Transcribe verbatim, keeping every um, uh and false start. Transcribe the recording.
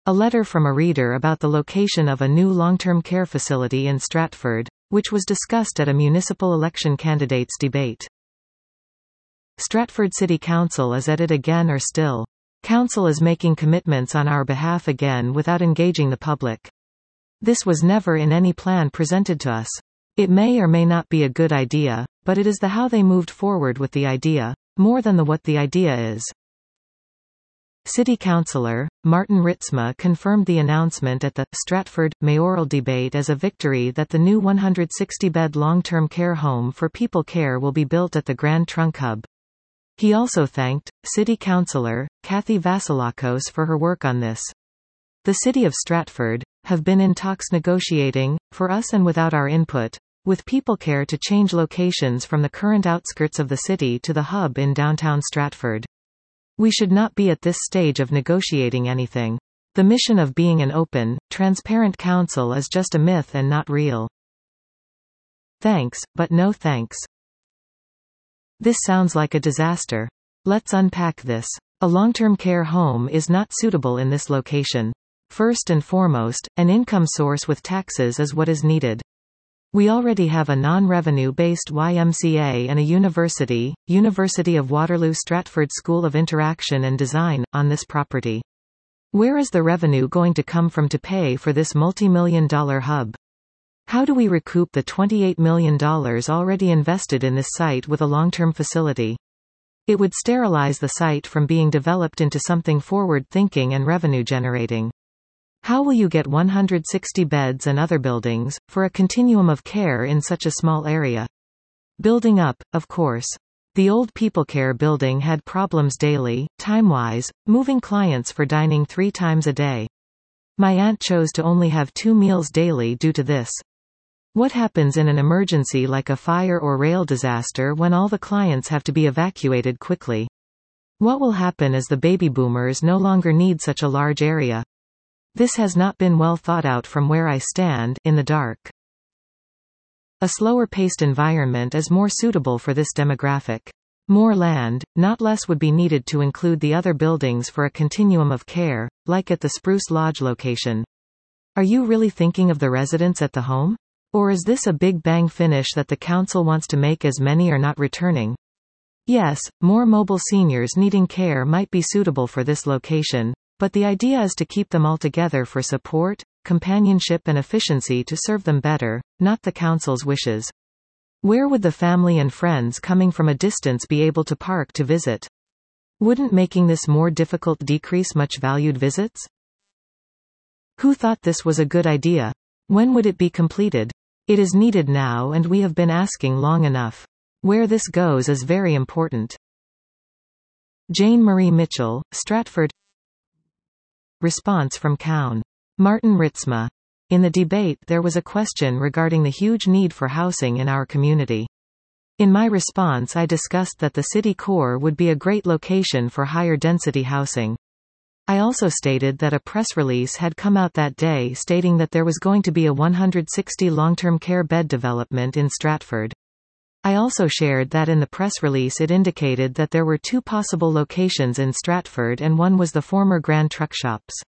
A letter from a reader about the location of a new long-term care facility in Stratford, which was discussed at a municipal election candidates debate. Stratford City Council is at it again or still. Council is making commitments on our behalf again without engaging the public. This was never in any plan presented to us. It may or may not be a good idea, but it is the how they moved forward with the idea, more than the what the idea is. City Councillor Martin Ritzma confirmed the announcement at the Stratford mayoral debate as a victory that the new one hundred sixty bed long-term care home for people care will be built at the Grand Trunk Hub. He also thanked City Councillor Kathy Vasilakos for her work on this. The City of Stratford have been in talks negotiating, for us and without our input, with people care to change locations from the current outskirts of the city to the hub in downtown Stratford. We should not be at this stage of negotiating anything. The mission of being an open, transparent council is just a myth and not real. Thanks, but no thanks. This sounds like a disaster. Let's unpack this. A long-term care home is not suitable in this location. First and foremost, an income source with taxes is what is needed. We already have a non-revenue-based Y M C A and a university, University of Waterloo Stratford School of Interaction and Design, on this property. Where is the revenue going to come from to pay for this multi-million dollar hub? How do we recoup the twenty-eight million dollars already invested in this site with a long-term facility? It would sterilize the site from being developed into something forward-thinking and revenue-generating. How will you get one hundred sixty beds and other buildings, for a continuum of care in such a small area? Building up, of course. The old People Care building had problems daily, time-wise, moving clients for dining three times a day. My aunt chose to only have two meals daily due to this. What happens in an emergency like a fire or rail disaster when all the clients have to be evacuated quickly? What will happen as the baby boomers no longer need such a large area? This has not been well thought out from where I stand, in the dark. A slower-paced environment is more suitable for this demographic. More land, not less, would be needed to include the other buildings for a continuum of care, like at the Spruce Lodge location. Are you really thinking of the residents at the home? Or is this a big bang finish that the council wants to make as many are not returning? Yes, more mobile seniors needing care might be suitable for this location. But the idea is to keep them all together for support, companionship and efficiency to serve them better, not the council's wishes. Where would the family and friends coming from a distance be able to park to visit? Wouldn't making this more difficult decrease much valued visits? Who thought this was a good idea? When would it be completed? It is needed now and we have been asking long enough. Where this goes is very important. Jane Marie Mitchell, Stratford. Response from Coun. Martin Ritzma. In the debate there was a question regarding the huge need for housing in our community. In my response I discussed that the city core would be a great location for higher density housing. I also stated that a press release had come out that day stating that there was going to be a one hundred sixty long-term care bed development in Stratford. I also shared that in the press release it indicated that there were two possible locations in Stratford and one was the former Grand Truck Shops.